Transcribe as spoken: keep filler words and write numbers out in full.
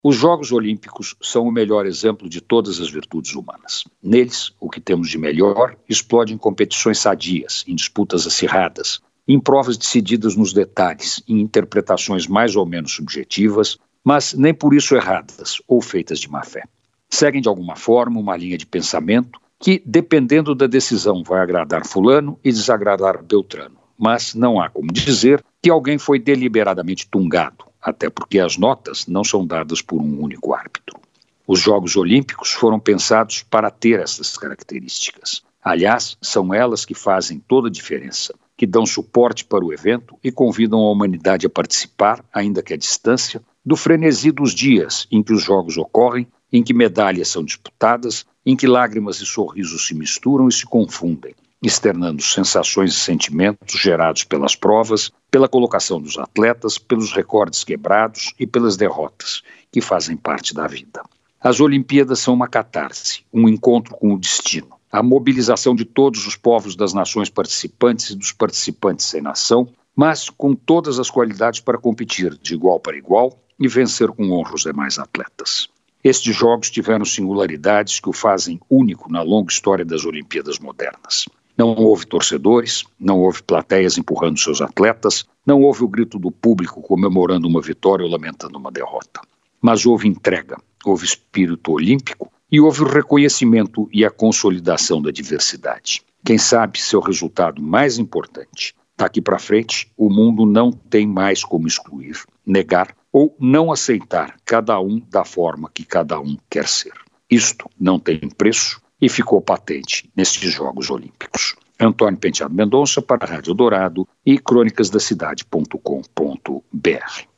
Os Jogos Olímpicos são o melhor exemplo de todas as virtudes humanas. Neles, o que temos de melhor explode em competições sadias, em disputas acirradas, em provas decididas nos detalhes, em interpretações mais ou menos subjetivas, mas nem por isso erradas ou feitas de má fé. Seguem de alguma forma uma linha de pensamento que, dependendo da decisão, vai agradar fulano e desagradar Beltrano. Mas não há como dizer que alguém foi deliberadamente tungado, até porque as notas não são dadas por um único árbitro. Os Jogos Olímpicos foram pensados para ter essas características. Aliás, são elas que fazem toda a diferença, que dão suporte para o evento e convidam a humanidade a participar, ainda que à distância, do frenesi dos dias em que os Jogos ocorrem, em que medalhas são disputadas, em que lágrimas e sorrisos se misturam e se confundem, externando sensações e sentimentos gerados pelas provas, pela colocação dos atletas, pelos recordes quebrados e pelas derrotas, que fazem parte da vida. As Olimpíadas são uma catarse, um encontro com o destino, a mobilização de todos os povos das nações participantes e dos participantes sem nação, mas com todas as qualidades para competir de igual para igual e vencer com honra os demais atletas. Estes jogos tiveram singularidades que o fazem único na longa história das Olimpíadas modernas. Não houve torcedores, não houve plateias empurrando seus atletas, não houve o grito do público comemorando uma vitória ou lamentando uma derrota. Mas houve entrega, houve espírito olímpico e houve o reconhecimento e a consolidação da diversidade. Quem sabe seu resultado mais importante. Daqui para frente, o mundo não tem mais como excluir, negar ou não aceitar cada um da forma que cada um quer ser. Isto não tem preço e ficou patente nestes Jogos Olímpicos. Antônio Penteado Mendonça para a Rádio Dourado e crônicas da cidade ponto com ponto br.